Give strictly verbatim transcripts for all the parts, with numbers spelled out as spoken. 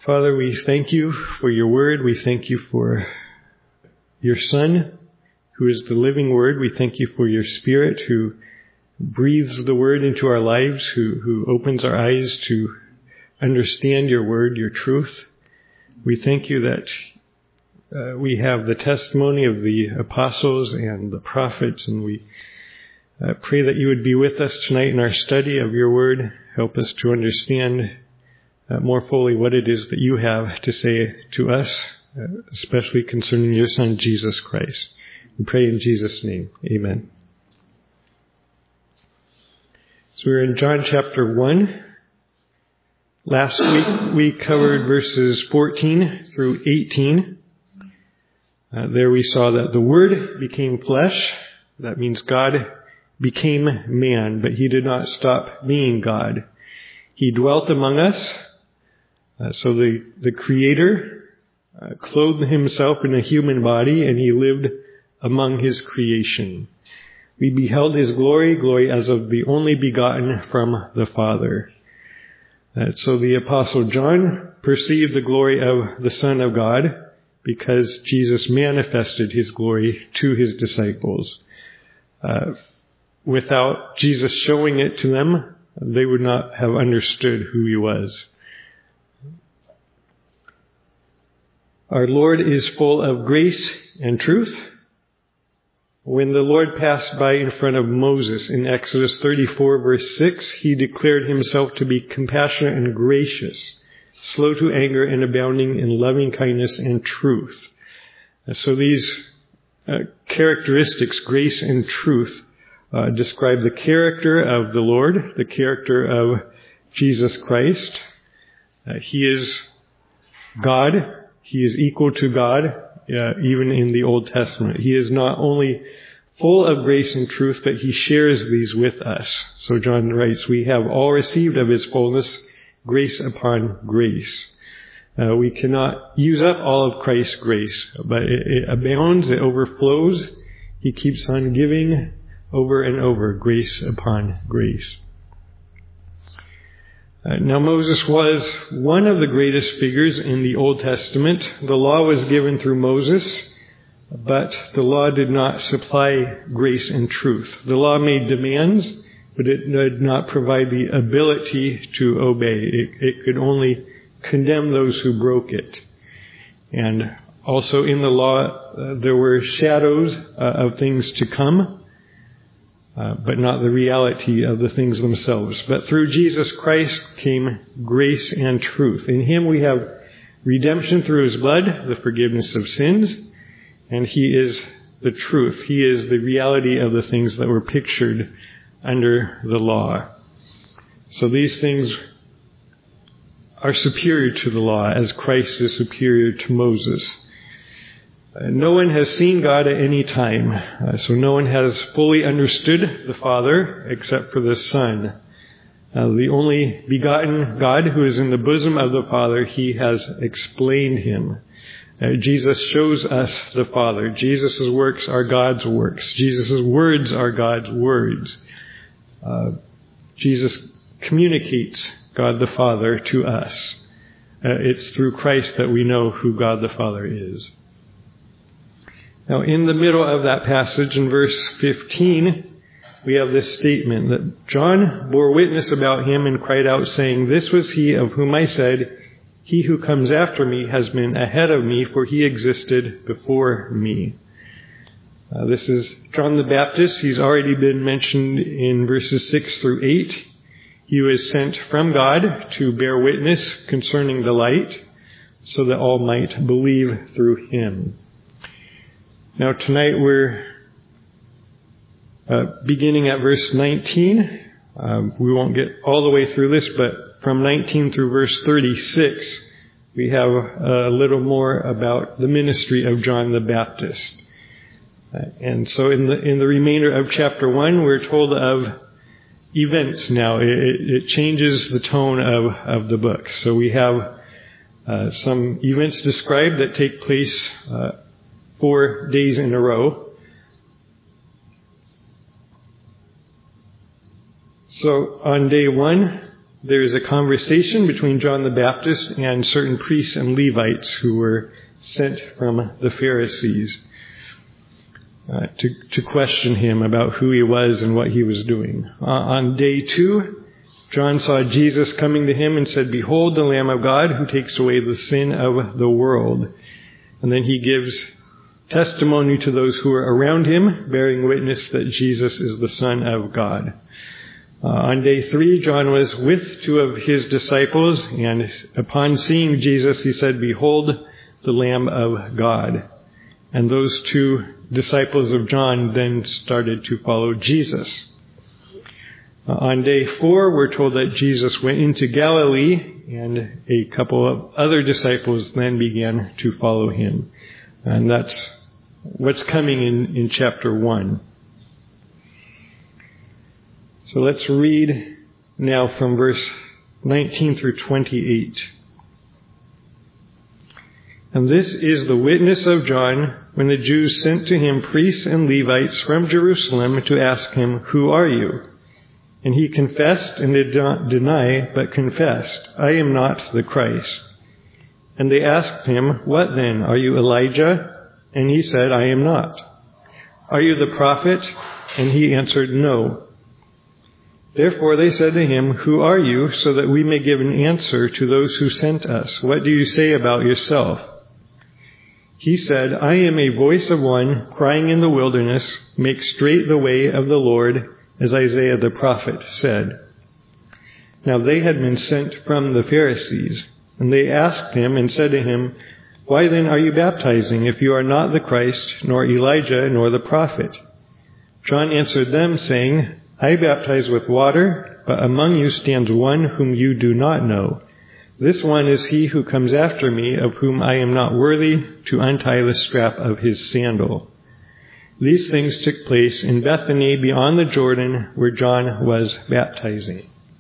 Father, we thank you for your word. We thank you for your Son, who is the living word. We thank you for your Spirit, who breathes the word into our lives, who, who opens our eyes to understand your word, your truth. We thank you that uh, we have the testimony of the apostles and the prophets, and we uh, pray that you would be with us tonight in our study of your word. Help us to understand Uh, more fully what it is that you have to say to us, uh, especially concerning your Son, Jesus Christ. We pray in Jesus' name. Amen. So we're in John chapter one. Last week we covered verses fourteen through eighteen. Uh, there we saw that the Word became flesh. That means God became man, but he did not stop being God. He dwelt among us. Uh, so the, the Creator uh, clothed himself in a human body, and he lived among his creation. We beheld his glory, glory as of the only begotten from the Father. Uh, so the Apostle John perceived the glory of the Son of God because Jesus manifested his glory to his disciples. Uh, without Jesus showing it to them, they would not have understood who he was. Our Lord is full of grace and truth. When the Lord passed by in front of Moses in Exodus thirty-four verse six, he declared himself to be compassionate and gracious, slow to anger and abounding in loving kindness and truth. So these uh, characteristics, grace and truth, uh, describe the character of the Lord, the character of Jesus Christ. Uh, he is God. He is equal to God, uh, even in the Old Testament. He is not only full of grace and truth, but he shares these with us. So John writes, we have all received of his fullness, grace upon grace. Uh, we cannot use up all of Christ's grace, but it, it abounds, it overflows. He keeps on giving over and over, grace upon grace. Uh, now Moses was one of the greatest figures in the Old Testament. The law was given through Moses, but the law did not supply grace and truth. The law made demands, but it did not provide the ability to obey. It, it could only condemn those who broke it. And also in the law, uh, there were shadows uh, of things to come, Uh, but not the reality of the things themselves. But through Jesus Christ came grace and truth. In him we have redemption through his blood, the forgiveness of sins, and he is the truth. He is the reality of the things that were pictured under the law. So these things are superior to the law, as Christ is superior to Moses. No one has seen God at any time, uh, so no one has fully understood the Father except for the Son. Uh, the only begotten God who is in the bosom of the Father, he has explained him. Uh, Jesus shows us the Father. Jesus' works are God's works. Jesus' words are God's words. Uh, Jesus communicates God the Father to us. Uh, it's through Christ that we know who God the Father is. Now, in the middle of that passage, in verse fifteen, we have this statement that John bore witness about him and cried out, saying, "This was he of whom I said, he who comes after me has been ahead of me, for he existed before me." Uh, this is John the Baptist. He's already been mentioned in verses six through eight. He was sent from God to bear witness concerning the light, so that all might believe through him. Now tonight we're uh, beginning at verse nineteen. Um, we won't get all the way through this, but from nineteen through verse thirty-six, we have a little more about the ministry of John the Baptist. Uh, and so in the in the remainder of chapter one, we're told of events now. It, it changes the tone of, of the book. So we have uh, some events described that take place uh, four days in a row. So on day one, there is a conversation between John the Baptist and certain priests and Levites who were sent from the Pharisees uh, to, to question him about who he was and what he was doing. Uh, on day two, John saw Jesus coming to him and said, "Behold the Lamb of God who takes away the sin of the world." And then he gives testimony to those who are around him, bearing witness that Jesus is the Son of God. Uh, on day three, John was with two of his disciples, and upon seeing Jesus, he said, "Behold the Lamb of God." And those two disciples of John then started to follow Jesus. Uh, on day four, we're told that Jesus went into Galilee, and a couple of other disciples then began to follow him. And that's what's coming in, in chapter one. So let's read now from verse nineteen through twenty-eight. "And this is the witness of John when the Jews sent to him priests and Levites from Jerusalem to ask him, 'Who are you?' And he confessed and did not deny, but confessed, 'I am not the Christ.' And they asked him, 'What then? Are you Elijah?' And he said, 'I am not.' 'Are you the prophet?' And he answered, 'No.' Therefore they said to him, 'Who are you?' so that we may give an answer to those who sent us. 'What do you say about yourself?' He said, 'I am a voice of one crying in the wilderness, make straight the way of the Lord, as Isaiah the prophet said.' Now they had been sent from the Pharisees, and they asked him and said to him, 'Why then are you baptizing, if you are not the Christ, nor Elijah, nor the prophet?' John answered them, saying, 'I baptize with water, but among you stands one whom you do not know. This one is he who comes after me, of whom I am not worthy to untie the strap of his sandal.' These things took place in Bethany beyond the Jordan, where John was baptizing."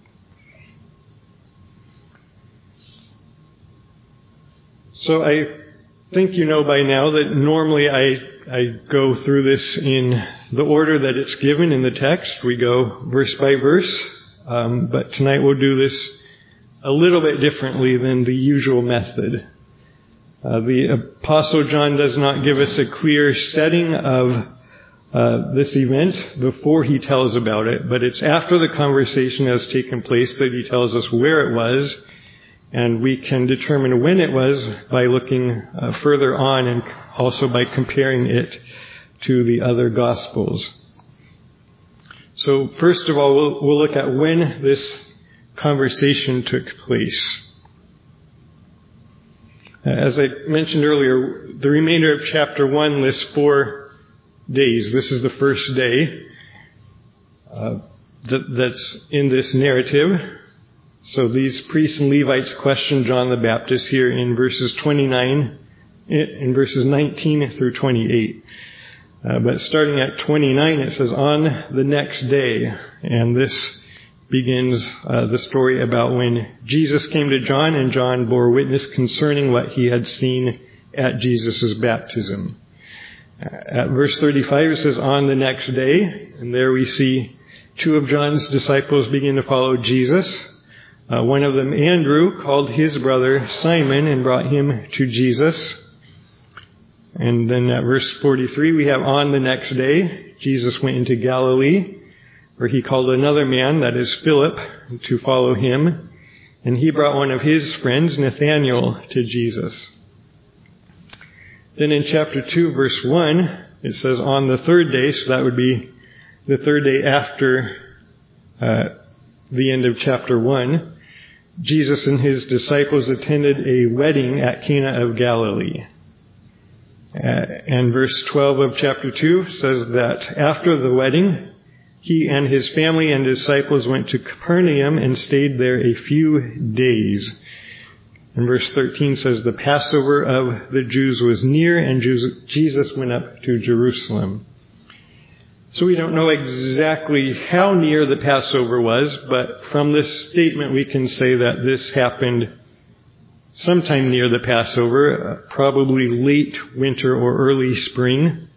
So I think you know by now that normally I, I go through this in the order that it's given in the text. We go verse by verse, um, but tonight we'll do this a little bit differently than the usual method. Uh, the Apostle John does not give us a clear setting of uh, this event before he tells about it, but it's after the conversation has taken place that he tells us where it was, and we can determine when it was by looking uh, further on and also by comparing it to the other Gospels. So first of all, we'll, we'll look at when this conversation took place. As I mentioned earlier, the remainder of chapter one lists four days. This is the first day uh, that, that's in this narrative. So these priests and Levites question John the Baptist here in verses twenty-nine, in verses nineteen through twenty-eight. Uh, but starting at twenty-nine, it says, "On the next day," and this begins uh, the story about when Jesus came to John, and John bore witness concerning what he had seen at Jesus' baptism. At verse thirty-five, it says, "On the next day," and there we see two of John's disciples begin to follow Jesus. Uh, one of them, Andrew, called his brother Simon and brought him to Jesus. And then at verse forty-three, we have, "On the next day, Jesus went into Galilee, where he called another man, that is Philip, to follow him. And he brought one of his friends, Nathanael, to Jesus." Then in chapter two, verse one, it says, "On the third day," so that would be the third day after uh, the end of chapter one, Jesus and his disciples attended a wedding at Cana of Galilee. Uh, and verse twelve of chapter two says that after the wedding, he and his family and disciples went to Capernaum and stayed there a few days. And verse thirteen says, "The Passover of the Jews was near, and Jesus went up to Jerusalem." So we don't know exactly how near the Passover was, but from this statement we can say that this happened sometime near the Passover, probably late winter or early spring.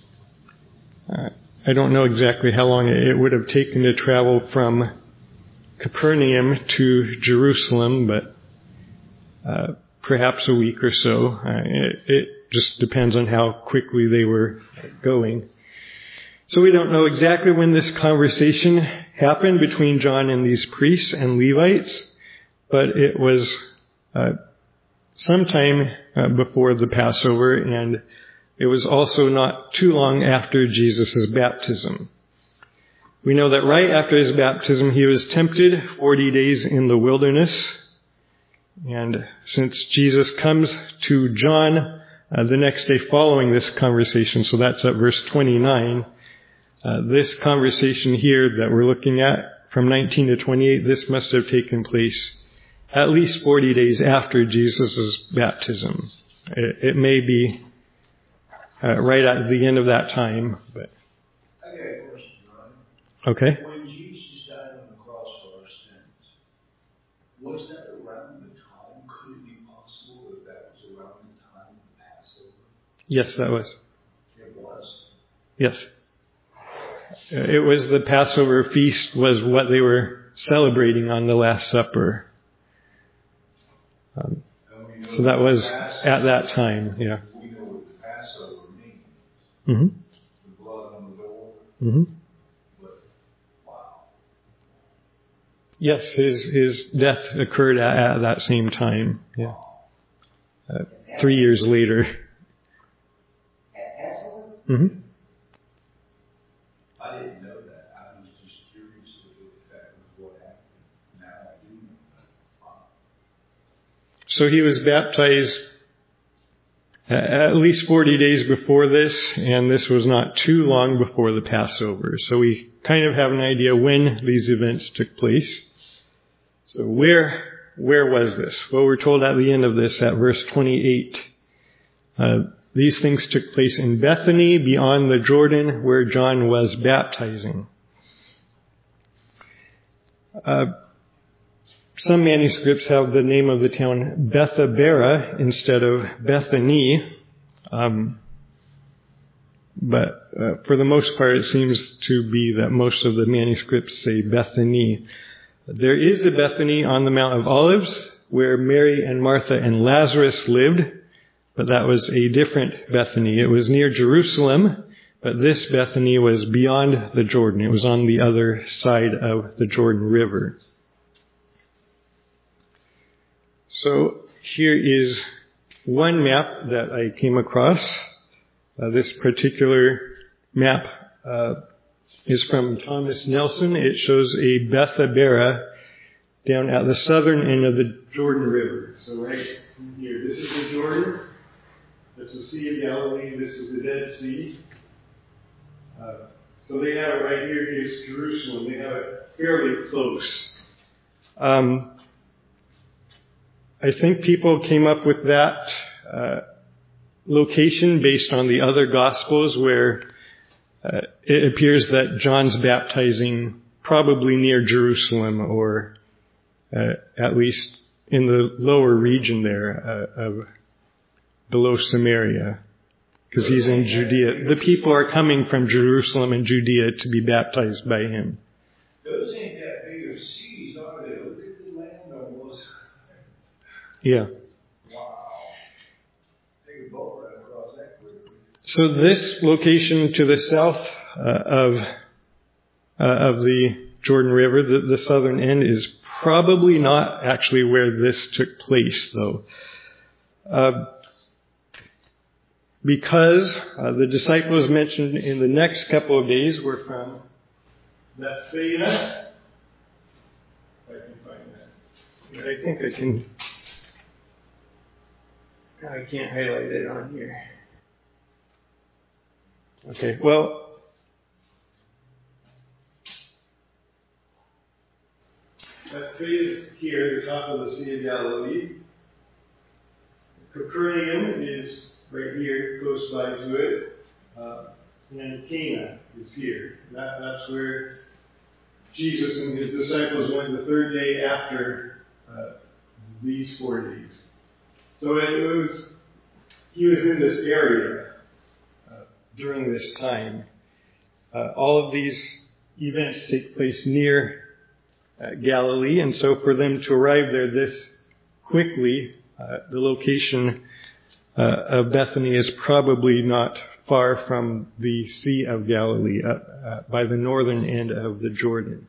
Uh, I don't know exactly how long it would have taken to travel from Capernaum to Jerusalem, but uh, perhaps a week or so. Uh, it, it just depends on how quickly they were going. So we don't know exactly when this conversation happened between John and these priests and Levites, but it was uh, sometime uh, before the Passover, and it was also not too long after Jesus' baptism. We know that right after his baptism, he was tempted forty days in the wilderness. And since Jesus comes to John uh, the next day following this conversation, so that's at verse twenty-nine, uh, this conversation here that we're looking at from nineteen to twenty-eight, this must have taken place at least forty days after Jesus' baptism. It, it may be uh, right at the end of that time, but I got a question, Ron. Okay. When Jesus died on the cross for our sins, was that around the time? Could it be possible that that was around the time of the Passover? Yes, that was. It was. Yes. It was the Passover feast was what they were celebrating on the Last Supper. Um, so that was at that time, yeah. We know what the Passover means. Mm-hmm. The blood on the door. Mm-hmm. But, wow. Yes, his his death occurred at, at that same time. Yeah. Uh, three years later. At Passover? Mm-hmm. I didn't know that. I was just curious if that was what happened. Now I do know that. Wow. So he was baptized at least forty days before this, and this was not too long before the Passover. So we kind of have an idea when these events took place. So where where was this? Well, we're told at the end of this, at verse twenty-eight, uh, these things took place in Bethany, beyond the Jordan, where John was baptizing. Uh, some manuscripts have the name of the town Bethabara instead of Bethany. Um, but uh, for the most part, it seems to be that most of the manuscripts say Bethany. There is a Bethany on the Mount of Olives where Mary and Martha and Lazarus lived, but that was a different Bethany. It was near Jerusalem, but this Bethany was beyond the Jordan. It was on the other side of the Jordan River. So here is one map that I came across. Uh, this particular map uh, is from Thomas Nelson. It shows a Bethabara down at the southern end of the Jordan River. So right here, this is the Jordan. That's the Sea of Galilee. This is the Dead Sea. Uh, so they have it right here. Here's Jerusalem. They have it fairly close. Um, I think people came up with that uh, location based on the other Gospels where uh, it appears that John's baptizing probably near Jerusalem or uh, at least in the lower region there uh, of below Samaria, because he's in Judea. The people are coming from Jerusalem and Judea to be baptized by him. Those ain't that big of seas, are they? Look at the land almost. Yeah. Wow. Take a boat right across that river. So this location to the south uh, of uh, of the Jordan River, the, the southern end, is probably not actually where this took place, though. Uh, because uh, the disciples mentioned in the next couple of days were from Bethsaida. If I can find that. I think I can. I can't highlight it on here. Okay, well, Bethsaida here, the top of the Sea of Galilee. Capernaum is right here, close by to it. Uh, and Cana is here. That, that's where Jesus and his disciples went the third day after uh, these four days. So it, it was, he was in this area uh, during this time. Uh, all of these events take place near uh, Galilee. And so for them to arrive there this quickly, uh, the location uh, of Bethany is probably not far from the Sea of Galilee, uh, uh, by the northern end of the Jordan.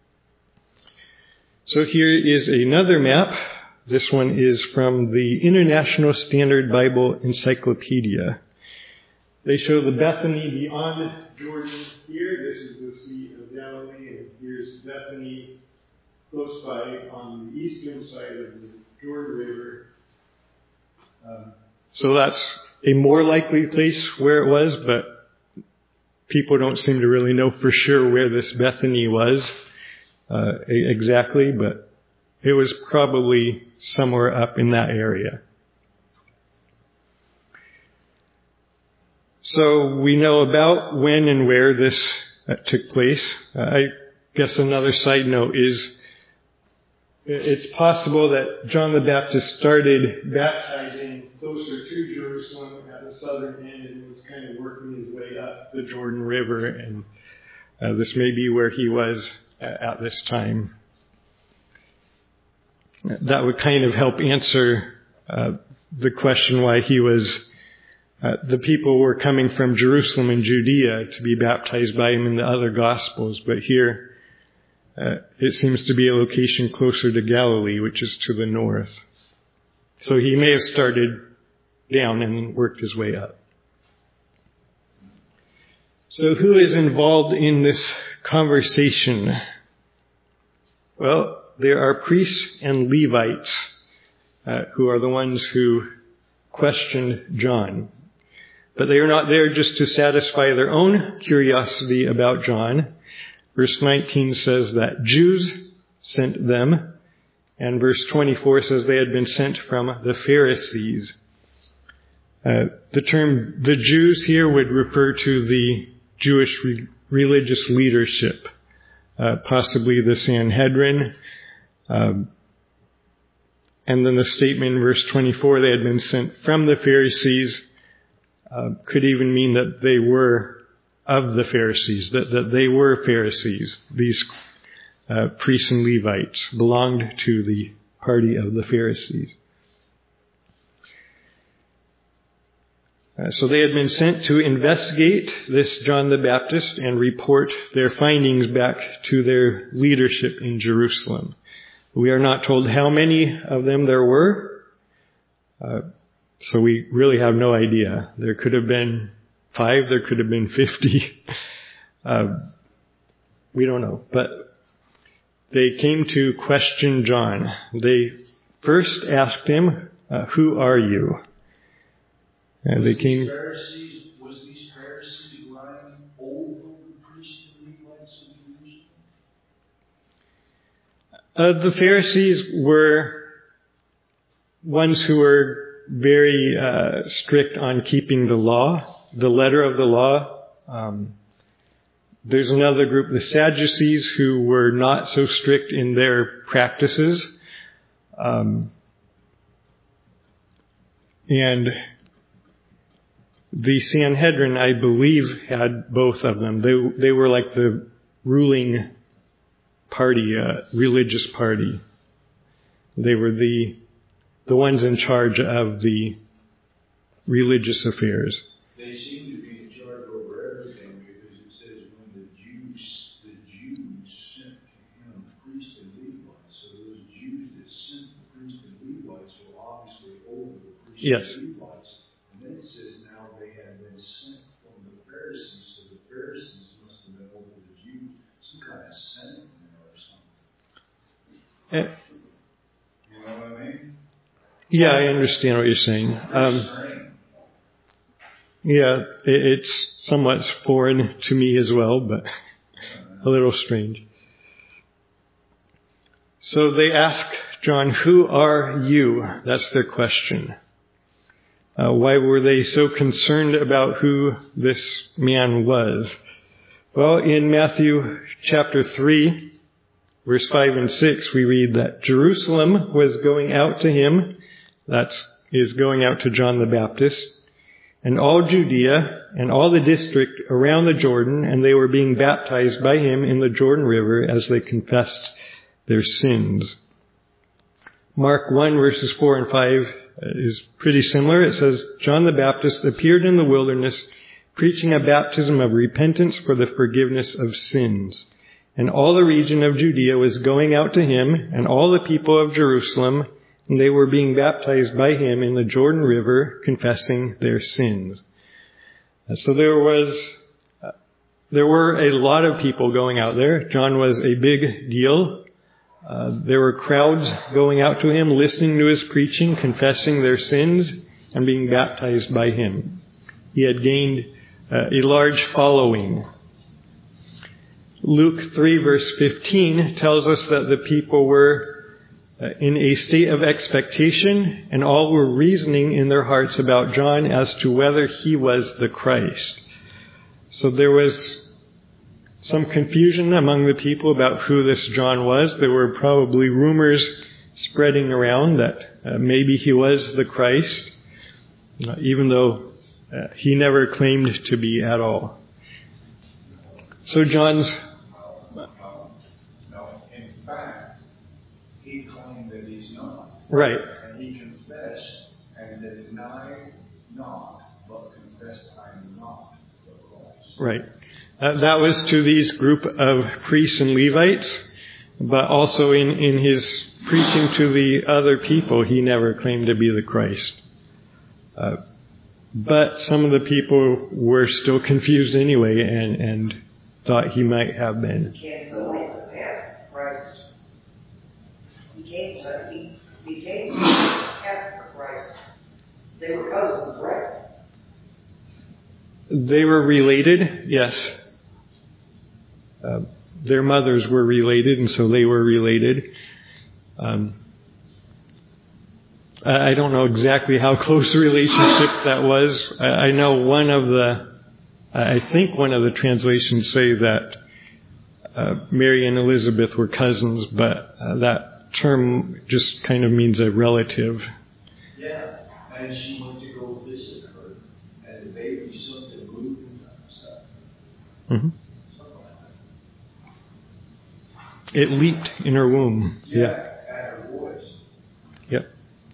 So here is another map. This one is from the International Standard Bible Encyclopedia. They show the Bethany beyond Jordan here. This is the Sea of Galilee, and here's Bethany close by on the eastern side of the Jordan River. Um, so that's a more likely place where it was, but people don't seem to really know for sure where this Bethany was uh, exactly, but it was probably somewhere up in that area. So we know about when and where this uh, took place. Uh, I guess another side note is it's possible that John the Baptist started baptizing closer to Jerusalem at the southern end and was kind of working his way up the Jordan River, and uh, this may be where he was at this time. That would kind of help answer uh, the question why he was, uh, the people were coming from Jerusalem and Judea to be baptized by him in the other Gospels, but here uh, it seems to be a location closer to Galilee, which is to the north. So he may have started down and worked his way up. So who is involved in this conversation? Well, there are priests and Levites uh, who are the ones who questioned John. But they are not there just to satisfy their own curiosity about John. Verse nineteen says that Jews sent them, and verse twenty-four says they had been sent from the Pharisees. Uh, the term the Jews here would refer to the Jewish re- religious leadership, uh, possibly the Sanhedrin. Um, and then the statement in verse twenty-four, they had been sent from the Pharisees, uh, could even mean that they were of the Pharisees, that, that they were Pharisees. These uh, priests and Levites belonged to the party of the Pharisees. Uh, so they had been sent to investigate this John the Baptist and report their findings back to their leadership in Jerusalem. We are not told how many of them there were, uh, so we really have no idea. There could have been five, there could have been fifty. uh, we don't know. But they came to question John. They first asked him, uh, who are you? And they came. Pharisees, was these Pharisees lying over the priests and Levites of Jerusalem? Uh, the Pharisees were ones who were very uh, strict on keeping the law, the letter of the law. Um, there's another group, the Sadducees, who were not so strict in their practices. Um, and the Sanhedrin, I believe, had both of them. They they were like the ruling party, uh, religious party. They were the the ones in charge of the religious affairs. They seem to be in charge over everything, because it says when the Jews the Jews sent to him priests and Levites. So those Jews that sent the priests and Levites were obviously over the priests Yes. and Levites. And then it says now they had been sent from the Pharisees, so the Pharisees must have been over the Jews, some kind of senate or something. Uh, You know what I mean? yeah, I understand what you're saying. Um, yeah, it, it's somewhat foreign to me as well, but a little strange. So they ask John, who are you? That's their question. Uh, why were they so concerned about who this man was? Well, in Matthew chapter three, verse five and six, we read that Jerusalem was going out to him, that is going out to John the Baptist, and all Judea and all the district around the Jordan, and they were being baptized by him in the Jordan River as they confessed their sins. Mark one verses four and five is pretty similar. It says, John the Baptist appeared in the wilderness preaching a baptism of repentance for the forgiveness of sins. And all the region of Judea was going out to him, and all the people of Jerusalem, and they were being baptized by him in the Jordan River, confessing their sins. So there was, uh, there were a lot of people going out there. John was a big deal. Uh, there were crowds going out to him, listening to his preaching, confessing their sins, and being baptized by him. He had gained uh, a large following. Luke three verse fifteen tells us that the people were uh, in a state of expectation, and all were reasoning in their hearts about John as to whether he was the Christ. So there was some confusion among the people about who this John was. There were probably rumors spreading around that uh, maybe he was the Christ, uh, even though uh, he never claimed to be at all. So John's... No, no, in fact, he claimed that he's not. Right. And he confessed and denied not, but confessed, I am not the Christ. Right. Uh, that was to these group of priests and Levites, but also in, in his preaching to the other people, he never claimed to be the Christ. Uh, but some of the people were still confused anyway and, and thought he might have been. He can't believe the path of Christ. He came to, he, he came to the path of Christ. They were cousins, right? They were related, yes. Uh, their mothers were related, and so they were related. Um, I, I don't know exactly how close a relationship that was. I, I know one of the, I think one of the translations say that uh, Mary and Elizabeth were cousins, but uh, that term just kind of means a relative. Yeah, and she went to go visit her, and the baby something moved and stuff. Mm-hmm. It leaped in her womb. Yeah, Yeah. at her voice. Yep.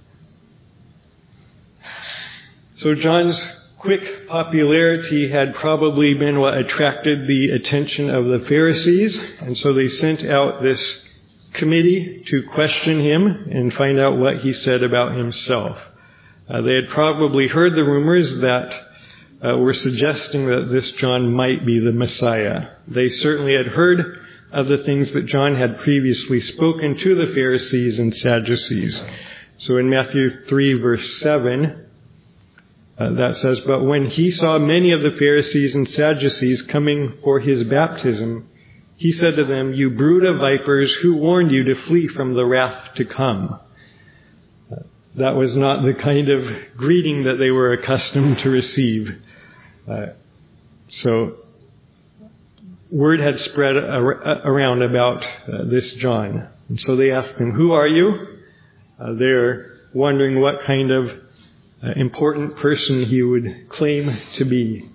So John's quick popularity had probably been what attracted the attention of the Pharisees, and so they sent out this committee to question him and find out what he said about himself. Uh, they had probably heard the rumors that uh, were suggesting that this John might be the Messiah. They certainly had heard of the things that John had previously spoken to the Pharisees and Sadducees. So in Matthew three verse seven, uh, that says, "But when he saw many of the Pharisees and Sadducees coming for his baptism, he said to them, 'You brood of vipers, who warned you to flee from the wrath to come?'" Uh, that was not the kind of greeting that they were accustomed to receive. Uh, so word had spread around about uh, this John. And so they asked him, "Who are you?" Uh, they're wondering what kind of uh, important person he would claim to be.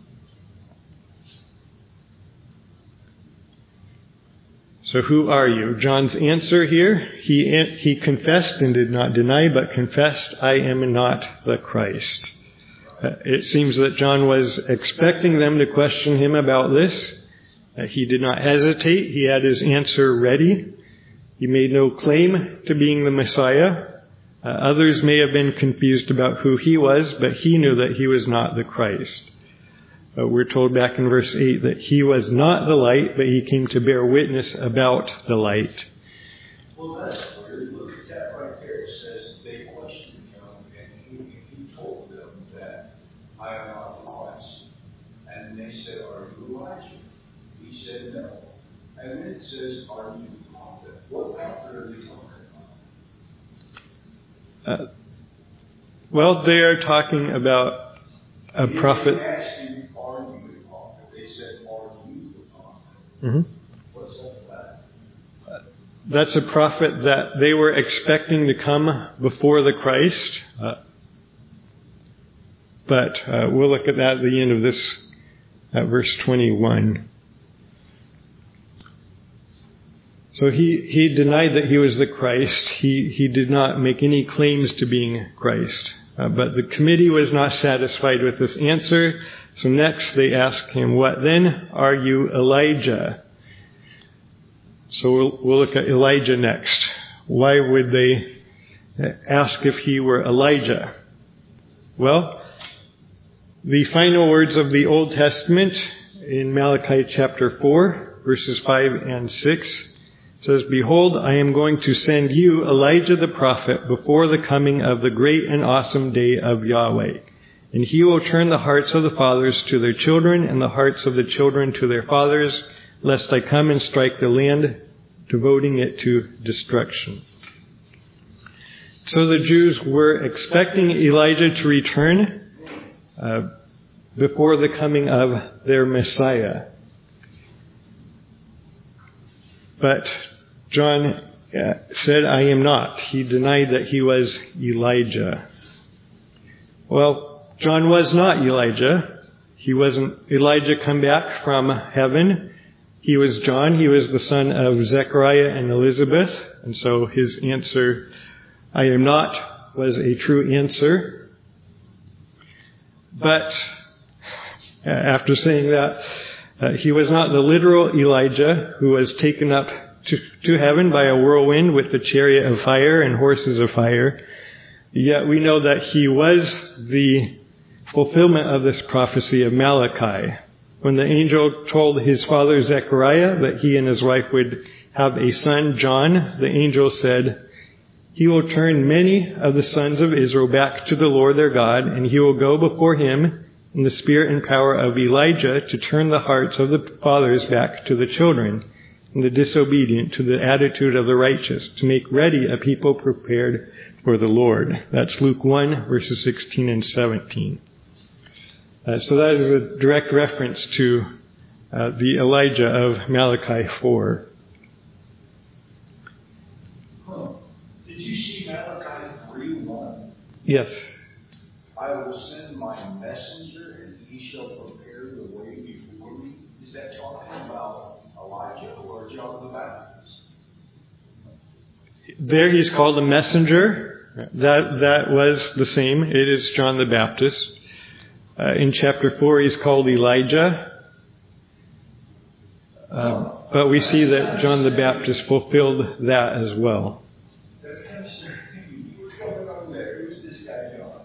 So who are you? John's answer here, he, he confessed and did not deny, but confessed, "I am not the Christ." Uh, it seems that John was expecting them to question him about this. Uh, he did not hesitate. He had his answer ready. He made no claim to being the Messiah. Uh, others may have been confused about who he was, but he knew that he was not the Christ. Uh, we're told back in verse eight that he was not the light, but he came to bear witness about the light. Well, that's weird. Look at that right there. It says they questioned him, and he, he told them that I am not the Christ. And they said, "Are you Elijah?" He said, "No." And then it says, "Are you the prophet?" What prophet are they talking about? Uh, well, they are talking about a He prophet. didn't ask him, "Are you the prophet?" They said, "Are you the prophet?" Mm-hmm. What's up with that? That's a prophet that they were expecting to come before the Christ. Uh, but uh, we'll look at that at the end of this, at verse twenty-one. So he, he denied that he was the Christ. He, he did not make any claims to being Christ. Uh, but the committee was not satisfied with this answer. So next they asked him, "What then? Are you Elijah?" So we'll, we'll look at Elijah next. Why would they ask if he were Elijah? Well, the final words of the Old Testament in Malachi chapter four, verses five and six, says, "Behold, I am going to send you Elijah the prophet before the coming of the great and awesome day of Yahweh. And he will turn the hearts of the fathers to their children and the hearts of the children to their fathers, lest I come and strike the land, devoting it to destruction." So the Jews were expecting Elijah to return uh, before the coming of their Messiah. But John uh, said, "I am not." He denied that he was Elijah. Well, John was not Elijah. He wasn't Elijah come back from heaven. He was John. He was the son of Zechariah and Elizabeth. And so his answer, "I am not," was a true answer. But uh, after saying that, uh, he was not the literal Elijah who was taken up to, to heaven by a whirlwind with a chariot of fire and horses of fire. Yet we know that he was the fulfillment of this prophecy of Malachi. When the angel told his father Zechariah that he and his wife would have a son, John, the angel said, "He will turn many of the sons of Israel back to the Lord their God, and he will go before him in the spirit and power of Elijah to turn the hearts of the fathers back to the children, and the disobedient to the attitude of the righteous, to make ready a people prepared for the Lord." That's Luke one, verses sixteen and seventeen. Uh, so that is a direct reference to uh, the Elijah of Malachi four. Huh. Did you see Malachi three one? Yes. "I will send my messenger, and he shall prepare the way before me." Is that talking about Elijah or John the Baptist? There he's called a messenger. That that was the same. It is John the Baptist. Uh, in chapter four, he's called Elijah. Uh, but we see that John the Baptist fulfilled that as well. That's kind of strange. What's going on there? Who's this guy, John?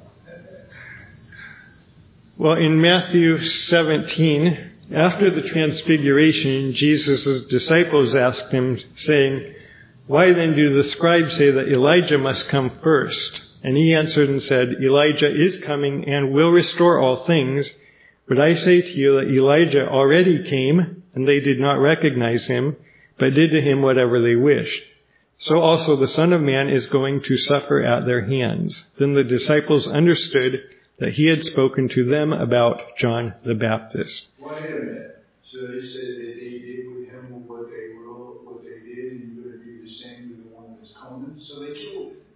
Well, in Matthew seventeen, after the transfiguration, Jesus' disciples asked him, saying, "Why then do the scribes say that Elijah must come first?" And he answered and said, "Elijah is coming and will restore all things. But I say to you that Elijah already came, and they did not recognize him, but did to him whatever they wished. So also the Son of Man is going to suffer at their hands." Then the disciples understood that he had spoken to them about John the Baptist. Wait a minute. So they said that they did with him what they will, what they did, and you're going to do the same to the one that's coming. So they killed him.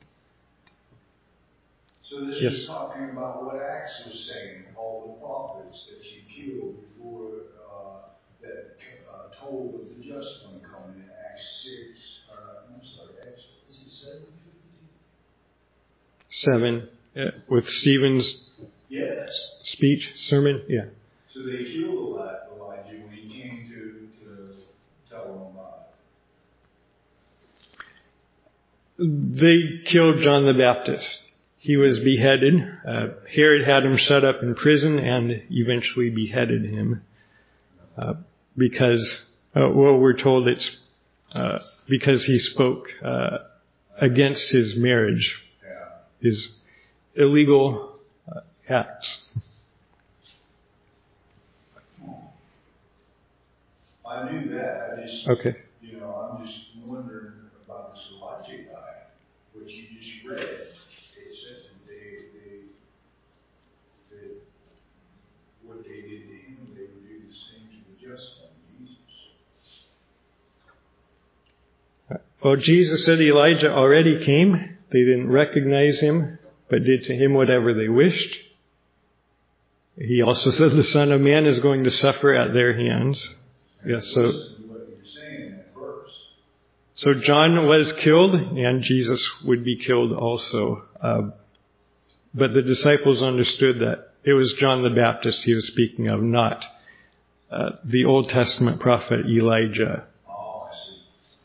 So this Yes. is talking about what Acts was saying, all the prophets that you killed before uh, that uh, told of the just one coming in Acts six. Uh, I'm sorry, Acts is it seven fifty? Seven, uh, with Stephen's Yes. speech, sermon, yeah. So they killed Elijah when he came to, to tell them about it. They killed John the Baptist. He was beheaded. Uh, Herod had him shut up in prison and eventually beheaded him uh, because, uh, well, we're told it's uh, because he spoke uh, against his marriage, Yeah. his illegal uh, acts. I knew that. I just, Okay. you know, I'm just wondering about this Elijah guy, which you just read. It says that they, they, that what they did to him, they would do the same to the just one, Jesus. Well, Jesus said Elijah already came. They didn't recognize him, but did to him whatever they wished. He also said the Son of Man is going to suffer at their hands. Yes, so This is what you're saying in that verse. So John was killed, and Jesus would be killed also. Uh, but the disciples understood that it was John the Baptist he was speaking of, not uh, the Old Testament prophet Elijah. Oh, I see.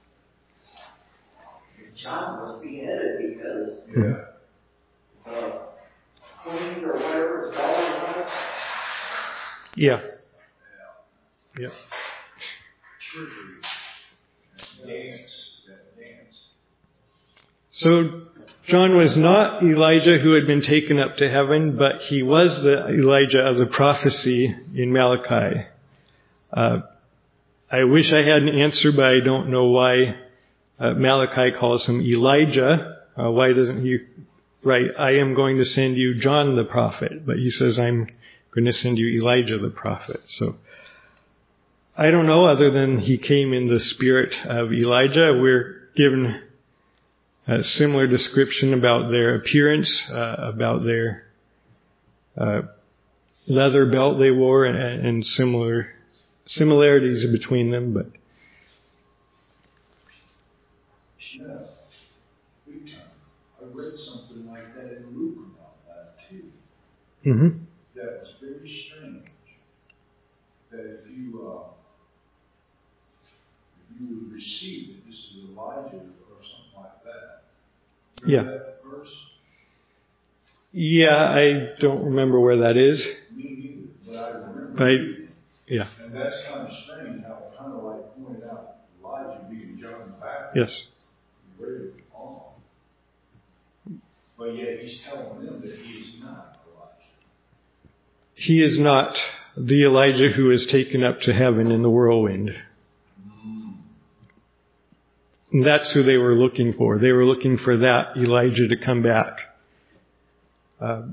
John was beheaded because Yeah. uh, queen or whatever was dying on it. Yeah. Yeah. Trickery. That dance. That dance. So John was not Elijah who had been taken up to heaven, but he was the Elijah of the prophecy in Malachi. Uh, I wish I had an answer, but I don't know why uh, Malachi calls him Elijah. Uh, why doesn't he write, I am going to send you John the prophet, but he says, I'm going to send you Elijah the prophet. So I don't know, other than he came in the spirit of Elijah. We're given a similar description about their appearance, uh, about their uh, leather belt they wore, and, and similar similarities between them. But Yeah. Big time. I read something like that in Luke about that too. mm-hmm. That was very strange. That if you uh, if you would receive it, this is Elijah or something like that. Remember Yeah. that verse? Yeah, I don't remember where that is. Me neither, but I remember. But I, reading it. yeah, And that's kind of strange how it kind of like pointed out Elijah being John the Baptist. yes. Very on. But yet he's telling them that he is not Elijah. He is not the Elijah who is taken up to heaven in the whirlwind. Mm. And that's who they were looking for. They were looking for that Elijah to come back. Uh,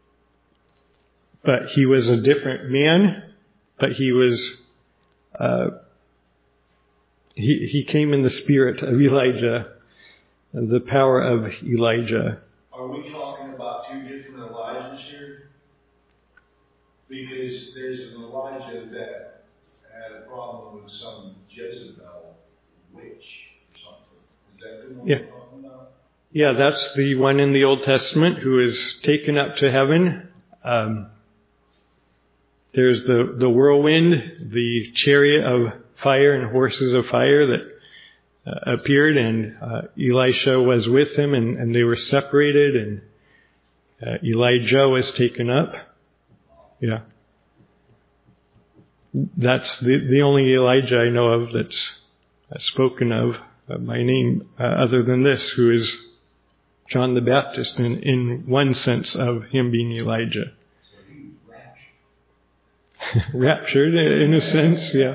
but he was a different man, but he was, uh, he, he came in the spirit of Elijah, and the power of Elijah. Are we talking about two different Elijahs here? Because there's an Elijah that had a problem with some Jezebel witch or something. Is that the one Yeah. we're talking about? Yeah, that's the one in the Old Testament who is taken up to heaven. Um, there's the, the whirlwind, the chariot of fire and horses of fire that uh, appeared, and uh, Elisha was with him, and, and they were separated, and uh, Elijah was taken up. Yeah. That's the, the only Elijah I know of that's uh, spoken of uh, by name, uh, other than this, who is John the Baptist, in, in one sense of him being Elijah. So he was raptured. Raptured, in a sense, yeah.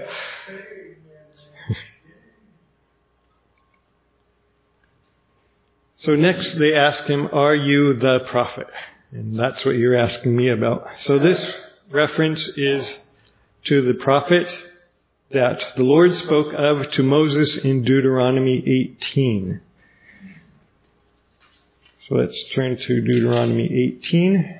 So next they ask him, are you the prophet? And that's what you're asking me about. So this reference is to the prophet that the Lord spoke of to Moses in Deuteronomy eighteen. So let's turn to Deuteronomy eighteen,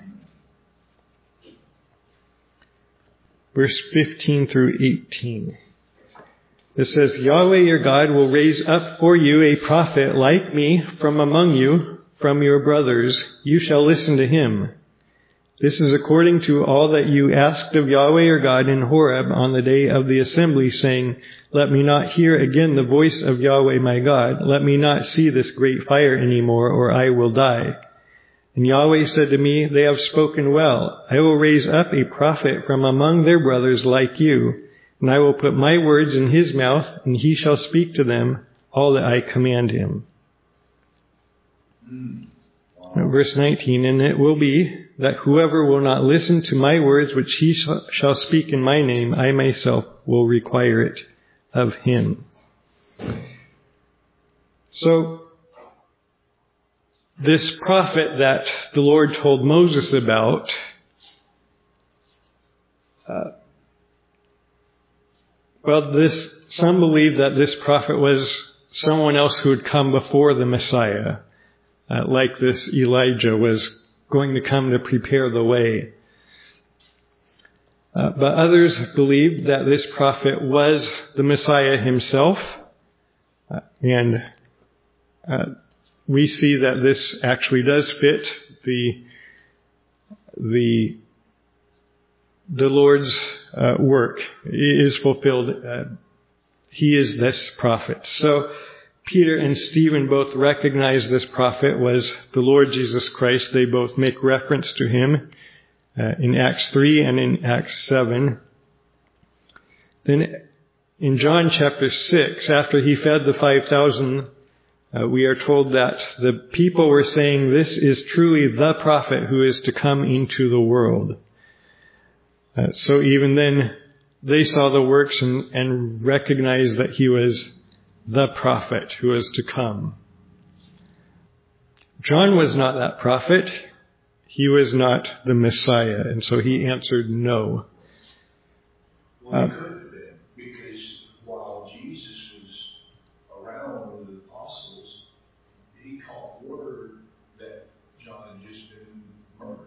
verse fifteen through eighteen. It says, Yahweh your God will raise up for you a prophet like me from among you, from your brothers. You shall listen to him. This is according to all that you asked of Yahweh your God in Horeb on the day of the assembly, saying, let me not hear again the voice of Yahweh my God. Let me not see this great fire anymore, or I will die. And Yahweh said to me, they have spoken well. I will raise up a prophet from among their brothers like you, and I will put my words in his mouth, and he shall speak to them all that I command him. Mm. Wow. Now, verse nineteen, and it will be that whoever will not listen to my words which he sh- shall speak in my name, I myself will require it of him. So, this prophet that the Lord told Moses about, uh, well, this, some believe that this prophet was someone else who had come before the Messiah, uh, like this Elijah was going to come to prepare the way. Uh, but others believed that this prophet was the Messiah himself. Uh, And uh, we see that this actually does fit the the the Lord's uh, work is fulfilled. Uh, he is this prophet. So Peter and Stephen both recognize this prophet was the Lord Jesus Christ. They both make reference to him uh, in Acts three and in Acts seven. Then in John chapter six, after he fed the five thousand, uh, we are told that the people were saying, this is truly the prophet who is to come into the world. Uh, so even then, they saw the works and, and recognized that he was the prophet who was to come. John was not that prophet. He was not the Messiah. And so he answered no. Well, he could have been, because while Jesus was around with the apostles, he caught word that John had just been murdered.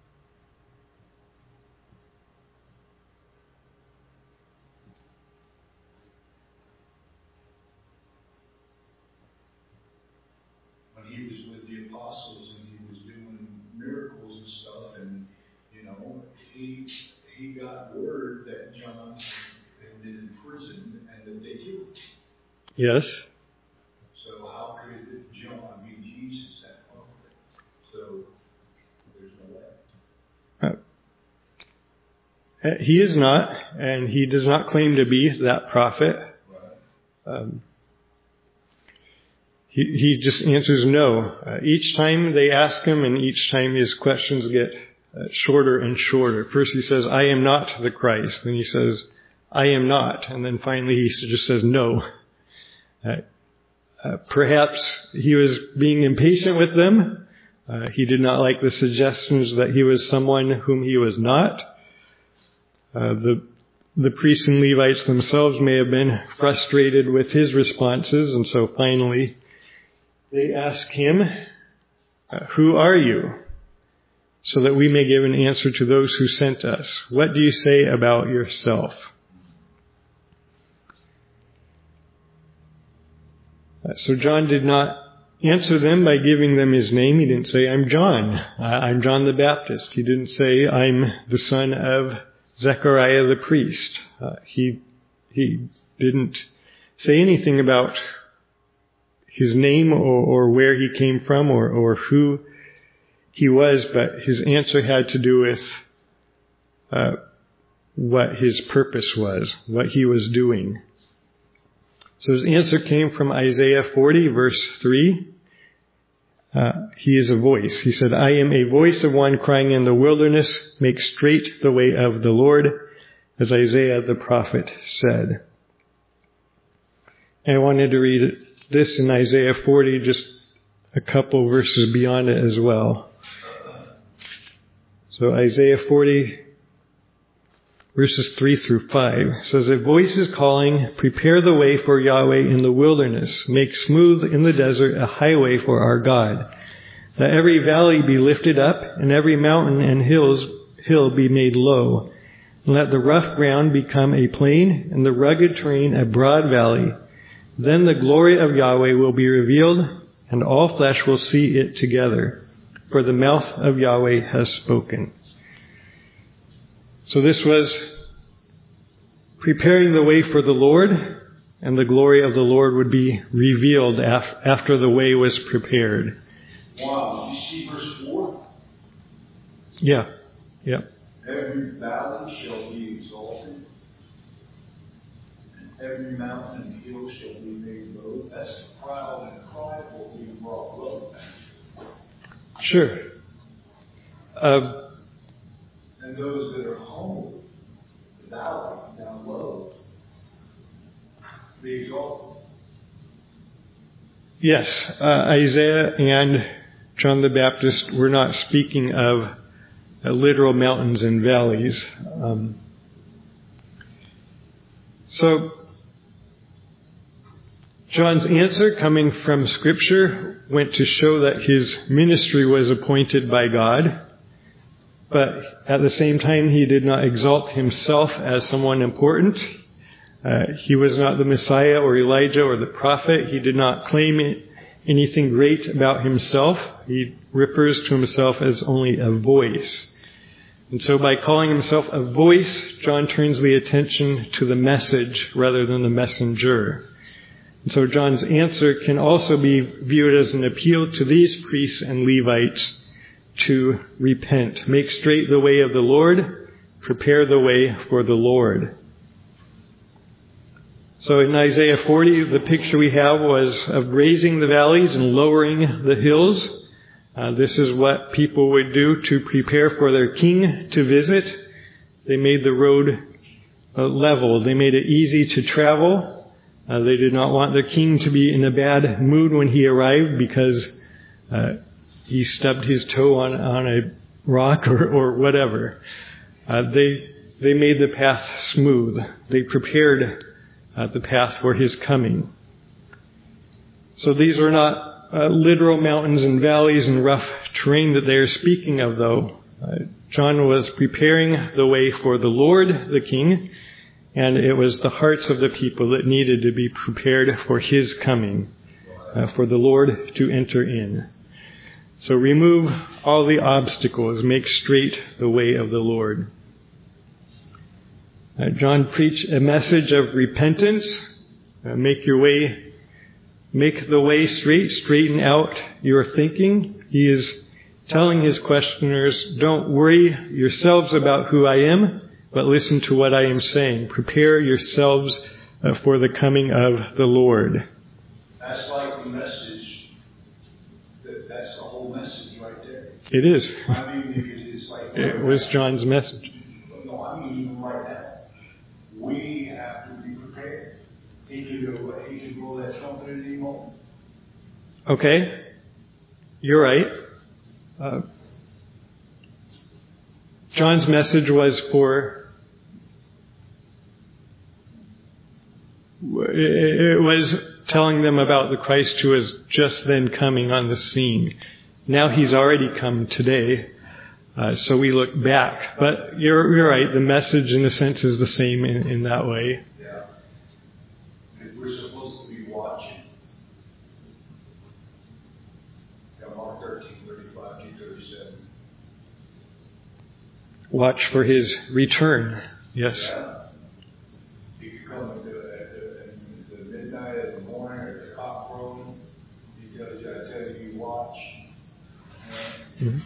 He was with the apostles and he was doing miracles and stuff, and you know he he got word that John had been in prison and that they killed him. Yes. So how could John be Jesus that prophet? So there's no way. Uh, he is not, and he does not claim to be that prophet. Right. Um, He, he just answers no. Uh, each time they ask him, and each time his questions get uh, shorter and shorter. First he says, I am not the Christ. Then he says, I am not. And then finally he just says no. Uh, uh, perhaps he was being impatient with them. Uh, he did not like the suggestions that he was someone whom he was not. Uh, the The priests and Levites themselves may have been frustrated with his responses, and so finally they ask him, uh, who are you? So that we may give an answer to those who sent us. What do you say about yourself? Uh, so John did not answer them by giving them his name. He didn't say, I'm John. Uh, I'm John the Baptist. He didn't say, I'm the son of Zechariah the priest. Uh, he he didn't say anything about his name or, or where he came from or, or who he was, but his answer had to do with uh, what his purpose was, what he was doing. So his answer came from Isaiah forty, verse three. Uh, he is a voice. He said, I am a voice of one crying in the wilderness, make straight the way of the Lord, as Isaiah the prophet said. And I wanted to read this in Isaiah forty, just a couple verses beyond it as well. So Isaiah forty, verses three through five, says, a voice is calling, prepare the way for Yahweh in the wilderness, make smooth in the desert a highway for our God. Let every valley be lifted up, and every mountain and hills hill be made low. And let the rough ground become a plain, and the rugged terrain a broad valley. Then the glory of Yahweh will be revealed, and all flesh will see it together. For the mouth of Yahweh has spoken. So this was preparing the way for the Lord, and the glory of the Lord would be revealed af- after the way was prepared. Wow, did you see verse four? Yeah, yeah. Every valley shall be exalted, and every mountain and hill shall be made low. That's the proud and cry will be brought low. Sure. Uh, and those that are humble, the valley down low, be exalted. Yes, uh, Isaiah and John the Baptist were not speaking of uh, literal mountains and valleys. Um, so, John's answer, coming from Scripture, went to show that his ministry was appointed by God, but at the same time he did not exalt himself as someone important. Uh, he was not the Messiah or Elijah or the prophet. He did not claim anything great about himself. He refers to himself as only a voice. And so by calling himself a voice, John turns the attention to the message rather than the messenger. And so John's answer can also be viewed as an appeal to these priests and Levites to repent. Make straight the way of the Lord. Prepare the way for the Lord. So in Isaiah forty, the picture we have was of raising the valleys and lowering the hills. Uh, this is what people would do to prepare for their king to visit. They made the road uh, level. They made it easy to travel. Uh, they did not want their king to be in a bad mood when he arrived because uh, he stubbed his toe on, on a rock or, or whatever. Uh, they they made the path smooth. They prepared uh, the path for his coming. So these were not Uh, literal mountains and valleys and rough terrain that they are speaking of, though. Uh, John was preparing the way for the Lord, the King, and it was the hearts of the people that needed to be prepared for his coming, uh, for the Lord to enter in. So remove all the obstacles, make straight the way of the Lord. Uh, John preached a message of repentance, uh, make your way Make the way straight, straighten out your thinking. He is telling his questioners, don't worry yourselves about who I am, but listen to what I am saying. Prepare yourselves uh, for the coming of the Lord. That's like the message. That's the whole message right there. It is. I mean, it's like... It was John's message. No, I mean even right now. We have to be prepared. He can go, he can blow that trumpet at any moment. Okay. You're right. Uh, John's message was for, it was telling them about the Christ who was just then coming on the scene. Now he's already come today. Uh, so we look back. But you're, you're right. The message in a sense is the same in, in that way. We're supposed to be watching. Mark thirteen, thirty-five to thirty-seven. Watch for his return. Yes. Yeah. He could come at the, at the, at the midnight, at the morning, at the cock crowing. He tells you, I tell you, you watch. Yeah. Mm-hmm.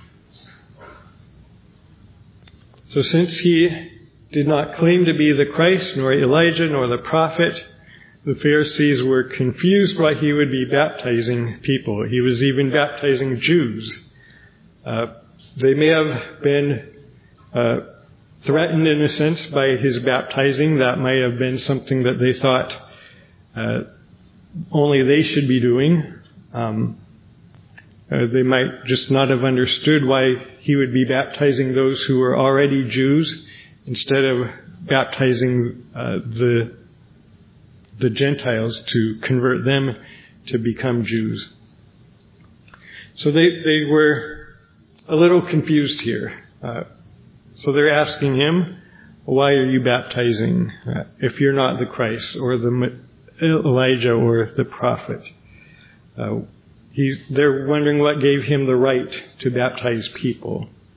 So since he did not claim to be the Christ, nor Elijah, nor the prophet, the Pharisees were confused why he would be baptizing people. He was even baptizing Jews. Uh, they may have been uh, threatened in a sense by his baptizing. That may have been something that they thought uh, only they should be doing. Um, uh, they might just not have understood why he would be baptizing those who were already Jews instead of baptizing uh, the the Gentiles to convert them to become Jews. So they, they were a little confused here. Uh, so they're asking him, why are you baptizing uh, if you're not the Christ or the Elijah or the prophet? Uh, he's, they're wondering what gave him the right to baptize people.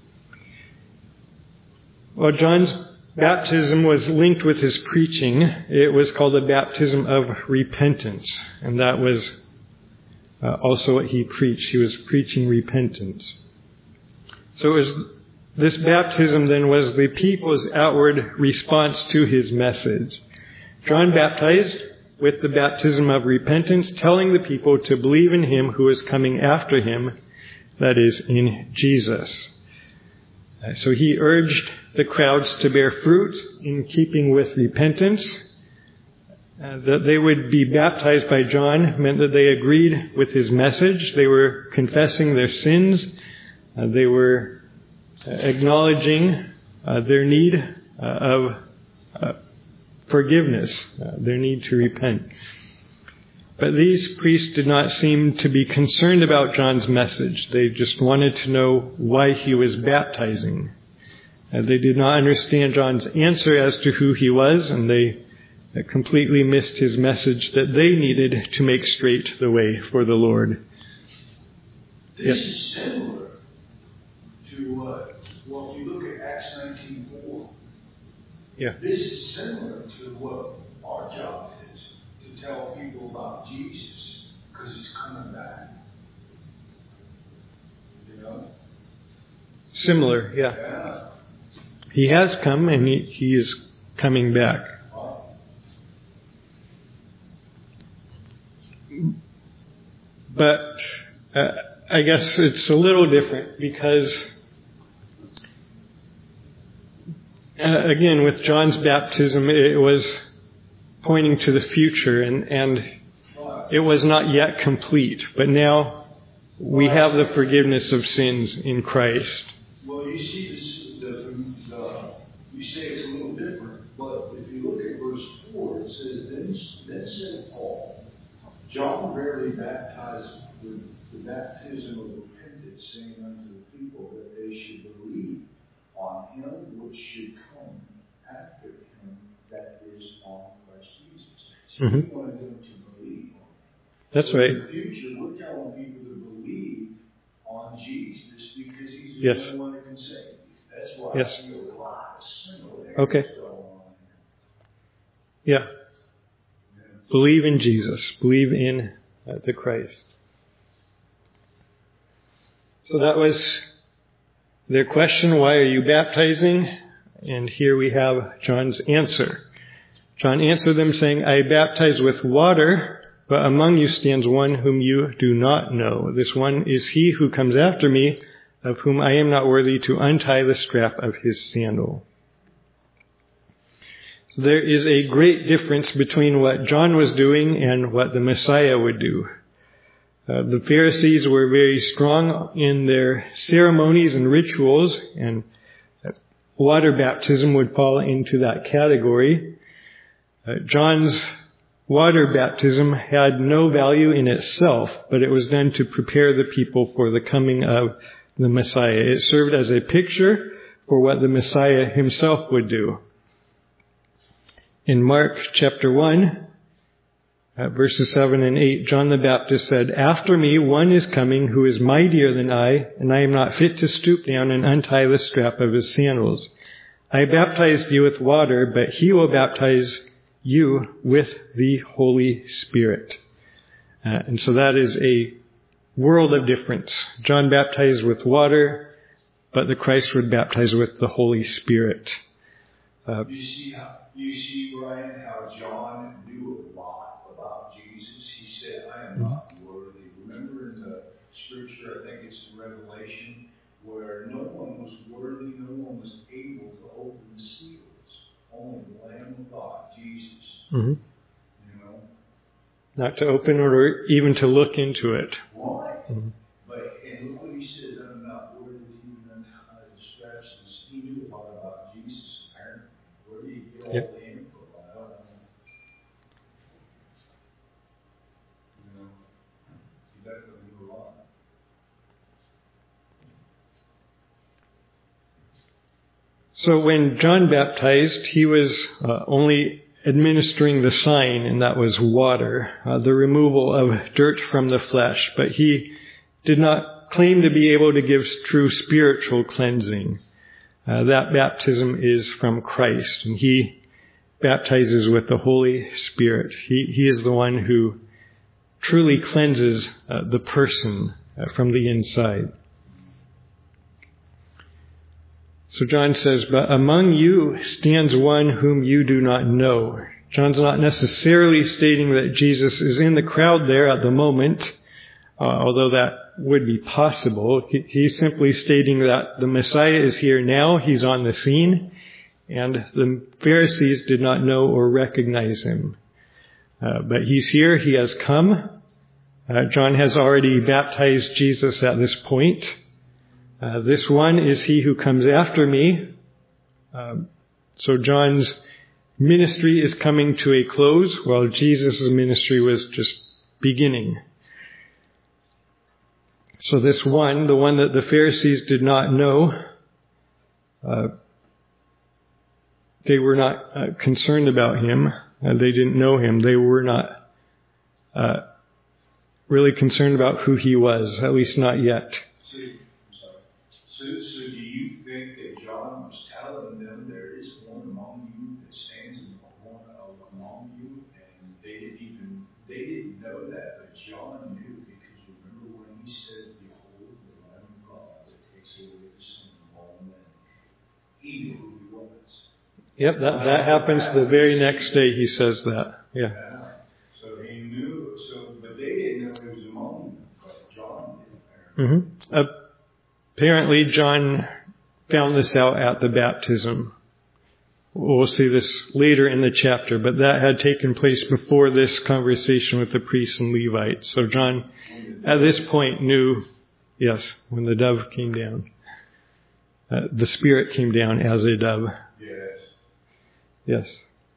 Well, John's baptism was linked with his preaching. It was called the baptism of repentance. And that was uh, also what he preached. He was preaching repentance. So it was, this baptism then was the people's outward response to his message. John baptized with the baptism of repentance, telling the people to believe in him who is coming after him, that is, in Jesus. Uh, so he urged the crowds to bear fruit in keeping with repentance. Uh, that they would be baptized by John meant that they agreed with his message. They were confessing their sins. Uh, they were acknowledging uh, their need uh, of uh, forgiveness, uh, their need to repent. But these priests did not seem to be concerned about John's message. They just wanted to know why he was baptizing. Uh, they did not understand John's answer as to who he was, and they uh, completely missed his message that they needed to make straight the way for the Lord. This Yep. is similar to, uh, well, if you look at Acts nineteen four, Yeah. this is similar to what our job is, to tell people about Jesus, because he's coming back. You know? Similar, yeah. Yeah. He has come and he, he is coming back. Wow. But uh, I guess it's a little different because, uh, again, with John's baptism, it was pointing to the future and, and it was not yet complete. But now we have the forgiveness of sins in Christ. Well, you see this, the, the, you say it's a little different, but if you look at verse four, it says, Then, then said Paul, John rarely baptized with the baptism of repentance, saying unto the people that they should believe on him which should come after him, that is, on Christ Jesus. So Mm-hmm. we wanted them to believe on him. That's So right. in the future, we're telling people to believe on Jesus because he's the Yes. only one that can save you. That's why Yes. I see a lot of similarities Okay. going on Yeah. here. Yeah. Believe in Jesus. Believe in uh, the Christ. So that was their question, why are you baptizing? And here we have John's answer. John answered them saying, I baptize with water, but among you stands one whom you do not know. This one is he who comes after me, of whom I am not worthy to untie the strap of his sandal. So there is a great difference between what John was doing and what the Messiah would do. Uh, the Pharisees were very strong in their ceremonies and rituals, and water baptism would fall into that category. Uh, John's water baptism had no value in itself, but it was done to prepare the people for the coming of the Messiah. It served as a picture for what the Messiah himself would do. In Mark chapter one, uh, verses seven and eight, John the Baptist said, After me one is coming who is mightier than I, and I am not fit to stoop down and untie the strap of his sandals. I baptized you with water, but he will baptize you with the Holy Spirit. Uh, and so that is a world of difference. John baptized with water, but the Christ would baptize with the Holy Spirit. Uh, You see how you see, Brian, how John knew a lot about Jesus. He said, I am not worthy. Remember in the scripture, I think it's in Revelation, where no one was worthy, no one was able to open the seals. Only the Lamb of God, Jesus. mm-hmm. You know? Not to open or even to look into it. Right. Mm-hmm. But, and look what he says, I'm not worthy to even untie the straps. He knew a lot about Jesus, apparently. Where do you get all Yep. the info? I don't know. You know, he definitely knew a lot. So when John baptized, he was uh, only administering the sign, and that was water, uh, the removal of dirt from the flesh. But he did not claim to be able to give true spiritual cleansing. Uh, that baptism is from Christ, and he baptizes with the Holy Spirit. He, he is the one who truly cleanses uh, the person uh, from the inside. So John says, but among you stands one whom you do not know. John's not necessarily stating that Jesus is in the crowd there at the moment, uh, although that would be possible. He, he's simply stating that the Messiah is here now, he's on the scene, and the Pharisees did not know or recognize him. Uh, but he's here, he has come. Uh, John has already baptized Jesus at this point. Uh, this one is he who comes after me. Um, so John's ministry is coming to a close, while Jesus' ministry was just beginning. So this one, the one that the Pharisees did not know, uh, they were not uh, concerned about him. Uh, they didn't know him. They were not uh, really concerned about who he was, at least not yet. So, I'm sorry. So, so do you think that John was telling them there is one among you that stands among, among you, and they didn't even they didn't know that, but John knew, because remember when he said, "Behold, the Lamb of God that takes away the sin of all men." He knew who he was. Yep, that that happens the very next day. He says that. Yeah. Yeah. So he knew. So, but they didn't know he was among them, but John did. Mm-hmm. Uh, apparently, John found this out at the baptism. We'll see this later in the chapter, but that had taken place before this conversation with the priests and Levites. So John, at this point, knew, yes, when the dove came down. Uh, the Spirit came down as a dove. Yes. Yes.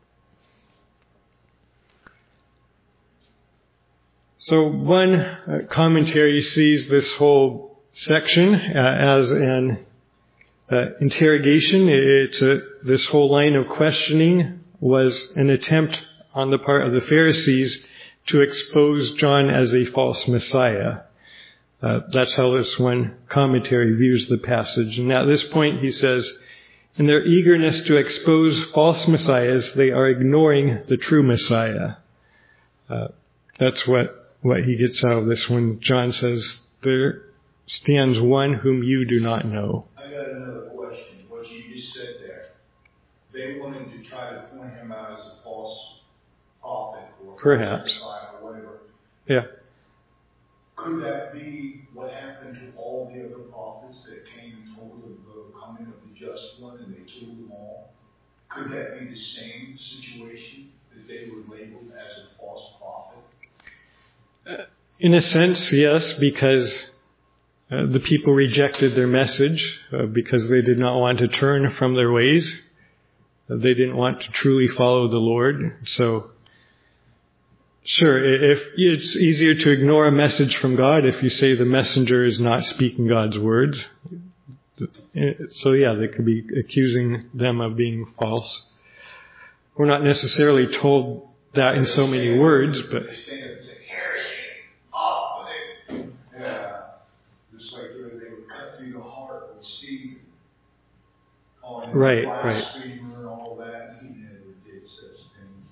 So one uh, commentary sees this whole section uh, as an uh, interrogation. It's a, this whole line of questioning was an attempt on the part of the Pharisees to expose John as a false Messiah. Uh, that's how this one commentary views the passage. And at this point he says, in their eagerness to expose false messiahs, they are ignoring the true Messiah. Uh, that's what, what he gets out of this when John says, there stands one whom you do not know. I got another question. What you just said there. They wanted to try to point him out as a false prophet or Perhaps. Messiah or whatever. Yeah. Could that be what happened to all the other prophets that came and told of the coming of the just one and they killed them all? Could that be the same situation, that they were labeled as a false prophet? In a sense, yes, because uh, the people rejected their message uh, because they did not want to turn from their ways. Uh, they didn't want to truly follow the Lord. So, sure, if it's easier to ignore a message from God if you say the messenger is not speaking God's words. So yeah, they could be accusing them of being false. We're not necessarily told that in so many words, but They stand up and say, heresy, off with it. Yeah. Just like they would cut through the heart with Stephen. On Right, blasphemer and all that. He never did such things.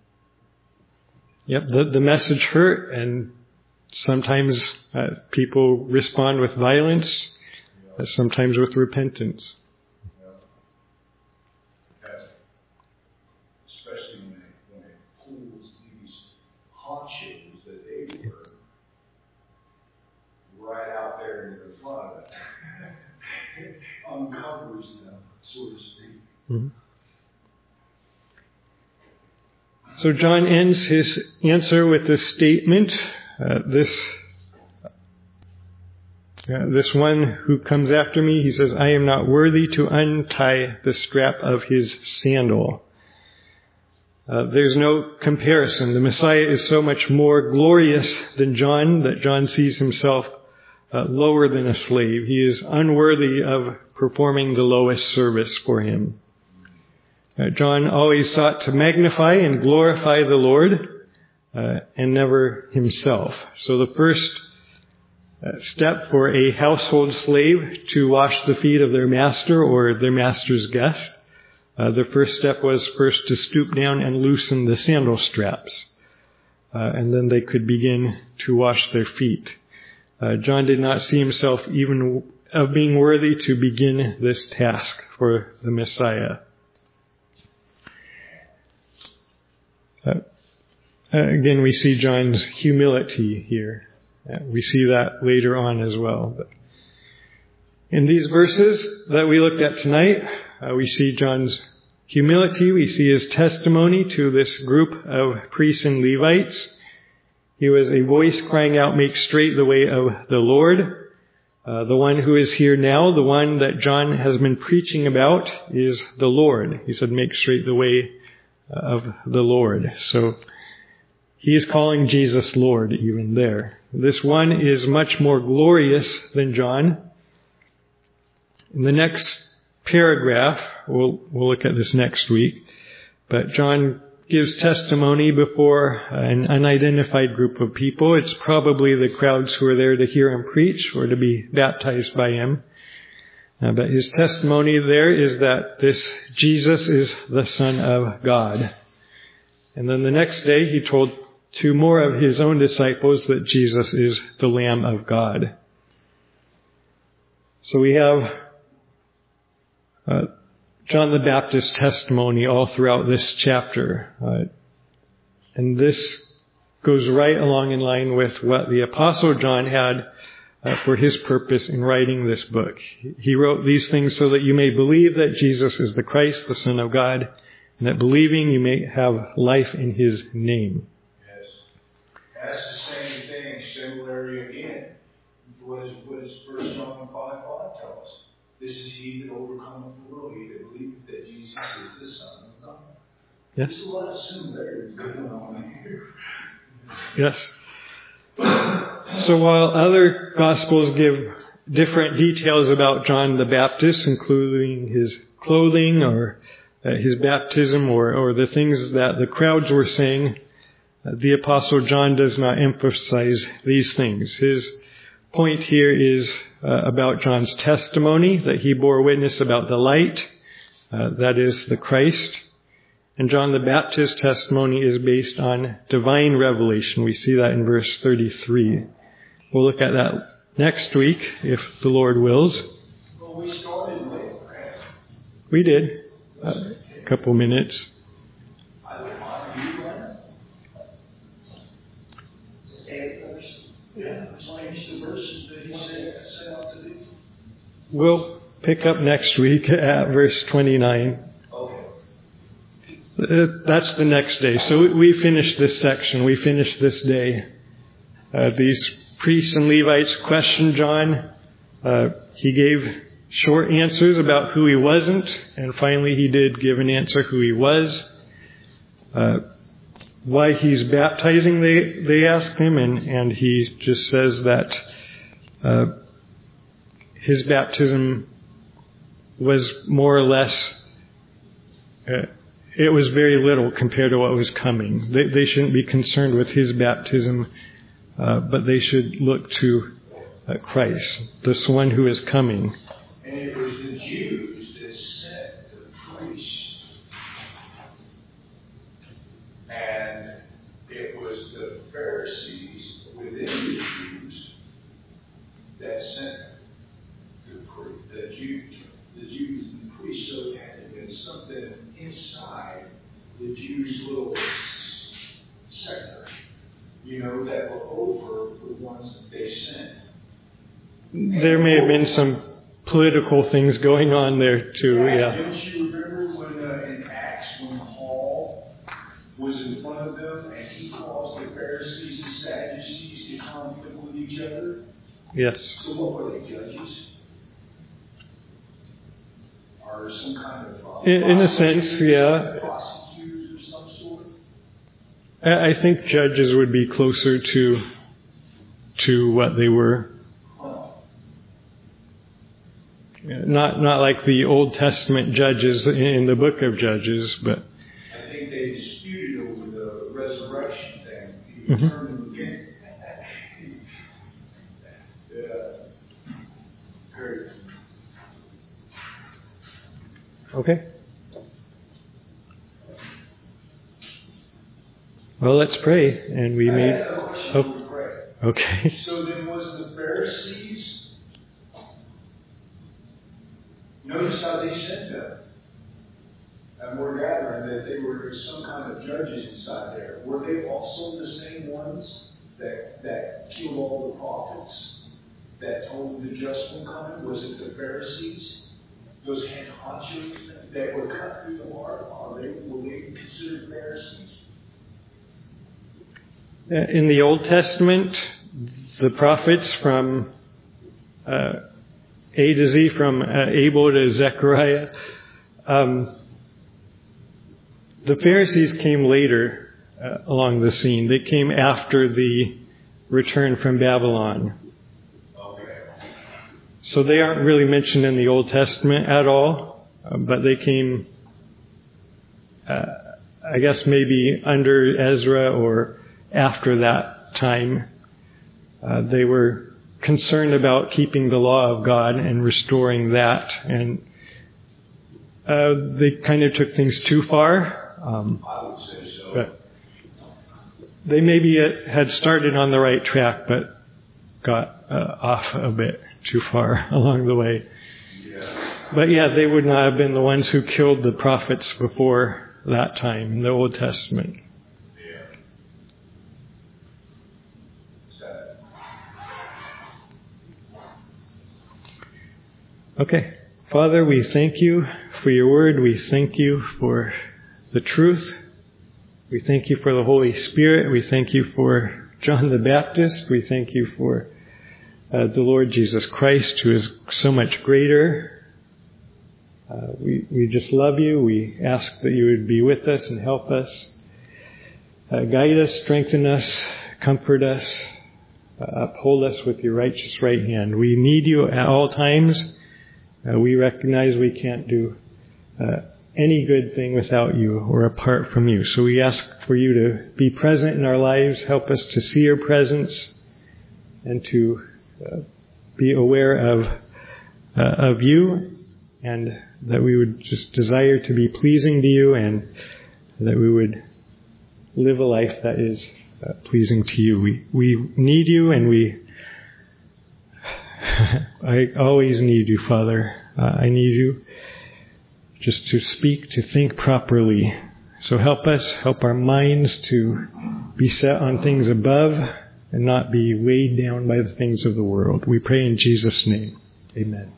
Yep, the, the message hurt, and sometimes uh, people respond with violence, uh, sometimes with repentance. Especially when it, when it pulls these honchos that they were right out there in the front of it. Uncovers them, so to speak. Mm-hmm. So John ends his answer with this statement, uh, this uh, this one who comes after me, he says, I am not worthy to untie the strap of his sandal. Uh, there's no comparison. The Messiah is so much more glorious than John that John sees himself uh, lower than a slave. He is unworthy of performing the lowest service for him. Uh, John always sought to magnify and glorify the Lord uh, and never himself. So the first uh, step for a household slave to wash the feet of their master or their master's guest, uh, the first step was first to stoop down and loosen the sandal straps. Uh, and then they could begin to wash their feet. Uh, John did not see himself even of being worthy to begin this task for the Messiah. Uh, again, we see John's humility here. Uh, we see that later on as well. But in these verses that we looked at tonight, uh, we see John's humility. We see his testimony to this group of priests and Levites. He was a voice crying out, make straight the way of the Lord. Uh, the one who is here now, the one that John has been preaching about, is the Lord. He said, make straight the way of the Lord. So he is calling Jesus Lord even there. This one is much more glorious than John. In the next paragraph, we'll, we'll look at this next week, but John gives testimony before an unidentified group of people. It's probably the crowds who are there to hear him preach or to be baptized by him. Uh, but his testimony there is that this Jesus is the Son of God. And then the next day he told two more of his own disciples that Jesus is the Lamb of God. So we have uh, John the Baptist's testimony all throughout this chapter. Uh, and this goes right along in line with what the Apostle John had uh, for his purpose in writing this book. He wrote these things so that you may believe that Jesus is the Christ, the Son of God, and that believing you may have life in his name. Yes. That's the same thing, similarly again. What is, what does First John five five tell us? This is he that overcometh the world, he that believeth that Jesus is the Son of God. Yes. There's a lot of similarities going on here. Yes. So while other Gospels give different details about John the Baptist, including his clothing or uh, his baptism or, or the things that the crowds were saying, uh, the Apostle John does not emphasize these things. His point here is uh, about John's testimony, that he bore witness about the light, uh, that is the Christ. And John the Baptist's testimony is based on divine revelation. We see that in verse thirty-three. We'll look at that next week, if the Lord wills. Well, we started late, right? We did. Uh, a couple minutes. I don't mind you, Leonard. Say the verse. Yeah, change the verses that he said, set out to do. We'll pick up next week at verse twenty-nine. Okay. Uh, That's the next day. So we- we finished this section. We finished this day. Uh, these priests and Levites questioned John. Uh, he gave short answers about who he wasn't, and finally he did give an answer who he was. Uh, why he's baptizing, they, they asked him, and, and he just says that uh, his baptism was more or less, uh, it was very little compared to what was coming. They, they shouldn't be concerned with his baptism, uh, but they should look to uh, Christ, this one who is coming. And it was the Jews that sent the priests. And it was the Pharisees within the Jews that sent the, the Jews, the Jews and the priests. So it had been something inside the Jews' little sector, you know, that were over the ones that they sent. There may have been some political things going on there too, yeah. Don't you remember when uh, in Acts when Paul was in front of them and he caused the Pharisees and Sadducees to conflict with each other? Yes. So what were they, judges? Or some kind of uh, In, in a sense, yeah. prosecutors of some sort? I I think judges would be closer to to what they were. Not not like the Old Testament judges in the book of Judges, but I think they disputed over the resurrection thing. He Mhm. determined again. Yeah. Great. okay. Well, let's pray, and we I may. had a question Oh, to pray. okay. So then was the Pharisees, notice how they sent them. And we're gathering that they were some kind of judges inside there. Were they also the same ones that, that killed all the prophets, that told the just one coming? Was it the Pharisees? Those head honchos that were cut through the heart? Are they, were they considered Pharisees? In the Old Testament, the prophets from uh, A to Z, from uh, Abel to Zechariah, um, the Pharisees came later uh, along the scene. They came after the return from Babylon. Okay. So they aren't really mentioned in the Old Testament at all, uh, but they came uh, I guess maybe under Ezra or after that time, uh, they were concerned about keeping the law of God and restoring that. And uh, they kind of took things too far. Um, I would say so. But they maybe had started on the right track, but got uh, off a bit too far along the way. Yeah. But yeah, they would not have been the ones who killed the prophets before that time in the Old Testament. Yeah. Sad. Okay. Father, we thank you for your word. We thank you for the truth. We thank you for the Holy Spirit. We thank you for John the Baptist. We thank you for uh, the Lord Jesus Christ, who is so much greater. Uh, we, we just love you. We ask that you would be with us and help us. Uh, guide us, strengthen us, comfort us, uh, uphold us with your righteous right hand. We need you at all times. Uh, we recognize we can't do uh, any good thing without you or apart from you. So we ask for you to be present in our lives. Help us to see your presence and to uh, be aware of uh, of you, and that we would just desire to be pleasing to you, and that we would live a life that is uh, pleasing to you. We we need you, and we I always need you, Father. Uh, I need you just to speak, to think properly. So help us, help our minds to be set on things above and not be weighed down by the things of the world. We pray in Jesus' name. Amen.